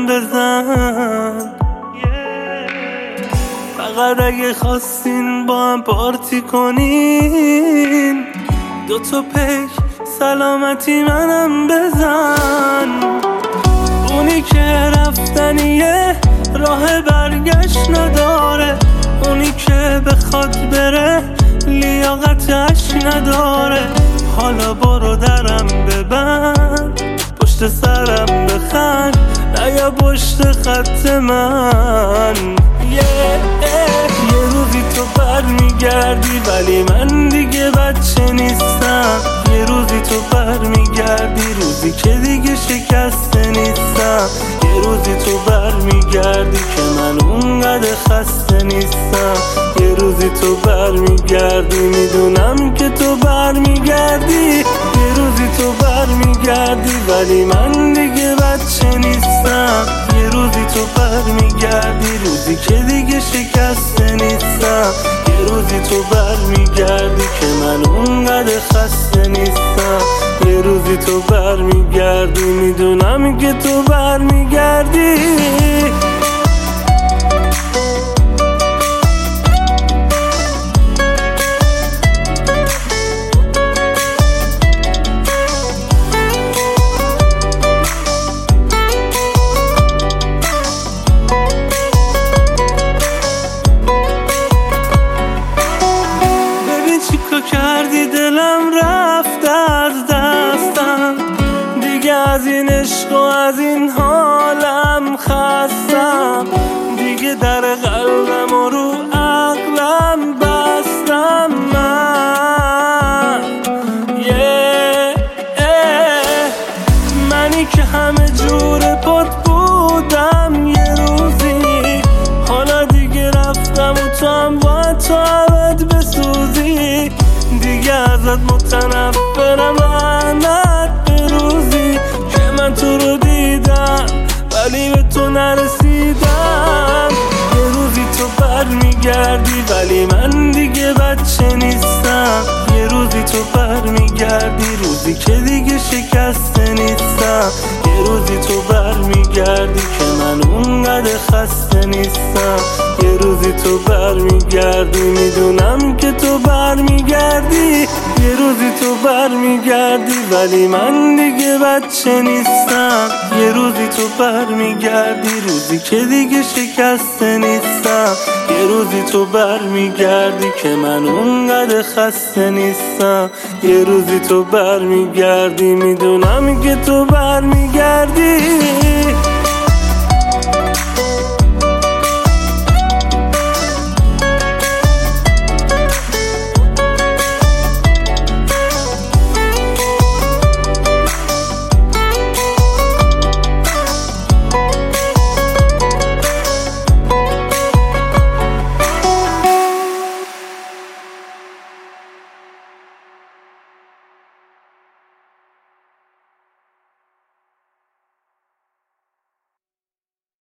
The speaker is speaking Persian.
برام بزن. فقط اگه خواستین با هم پارتی کنین، دوتا پیک سلامتی منم بزن. اونی که رفتنیه راه برگشت نداره، اونی که بخواد بره لیاقتش نداره. حالا برو درم ببند، پشت سرم بخند، نیا پشت خط من. یه روزی تو برمیگردی ولی من دیگه بچه نیستم. یه روزی تو برمیگردی، روزی که دیگه شکسته نیستم. یه روزی تو برمیگردی که من اونقدر خسته نیستم. یه روزی تو برمیگردی، میدونم که تو برمیگردی. یه روزی تو برمیگردی ولی من دیگه بچه نیستم. یه روزی تو برمیگردی، روزی که دیگه شکسته نیستم. یه روزی تو برمیگردی که من اونقدر خسته نیستم. یه روزی تو برمیگردی، میدونم که تو برمیگردی. کردی دلم رفت از دستم، دیگه از این عشق و از این حالم خستم. دیگه در قلبم و رو عقلم بستم من. منی که همه جور پات بودم یه روزی، حالا دیگه رفتم و تو هم باید تو عبد بسوزی. دیگه ازت متنفرم، لعنت به روزی که من تو رو دیدم ولی به تو نرسیدم. یه روزی تو برمیگردی ولی من دیگه بچه نیستم. یه روزی تو برمیگردی، روزی که دیگه شکسته نیستم. یه روزی تو برمیگردی که من اونقدر خسته نیستم. یه روزی تو برمیگردی، میدونم که تو برمیگردی. یه روزی تو برمیگردی ولی من دیگه بچه نیستم. یه روزی تو برمیگردی، روزی که دیگه شکسته نیستم. یه روزی تو برمیگردی که من اونقدر خسته نیستم. یه روزی تو برمیگردی، میدونم که تو برمیگردی.